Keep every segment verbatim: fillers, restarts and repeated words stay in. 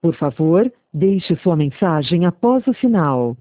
Por favor, deixe sua mensagem após o sinal.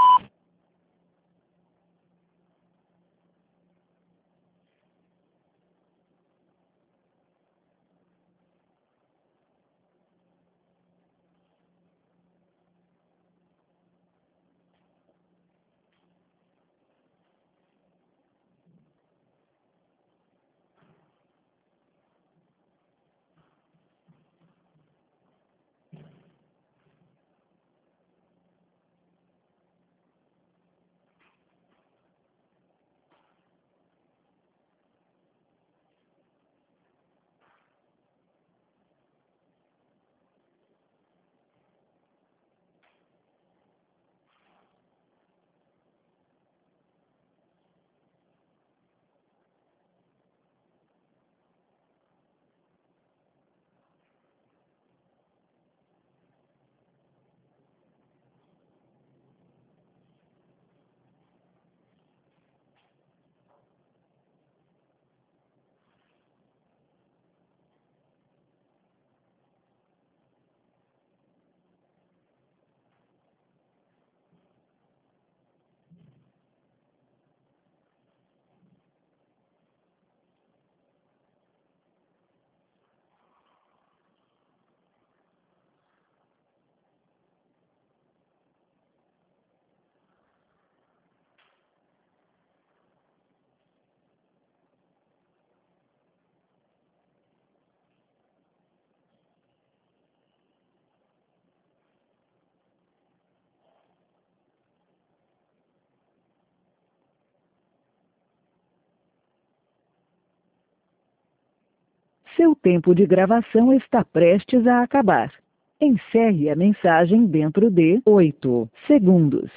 Seu tempo de gravação está prestes a acabar. Encerre a mensagem dentro de oito segundos.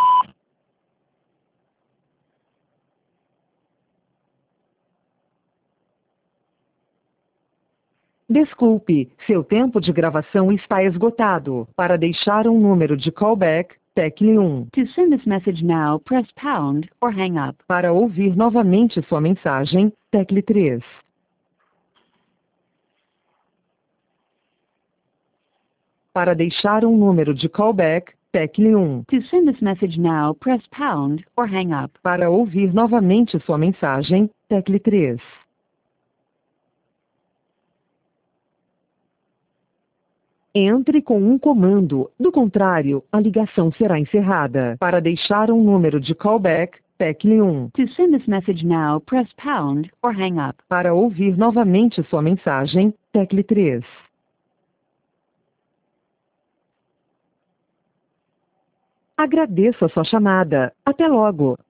Desculpe, seu tempo de gravação está esgotado. Para deixar um número de callback, tecle um. To send this message now, press pound or hang up. Para ouvir novamente sua mensagem, tecle três. Para deixar um número de callback, tecle um. To send this message now, press pound or hang up. Para ouvir novamente sua mensagem, tecle três. Entre com um comando, do contrário, a ligação será encerrada. Para deixar um número de callback, tecle um. To send this message now, press pound or hang up. Para ouvir novamente sua mensagem, tecle três. Agradeço a sua chamada. Até logo.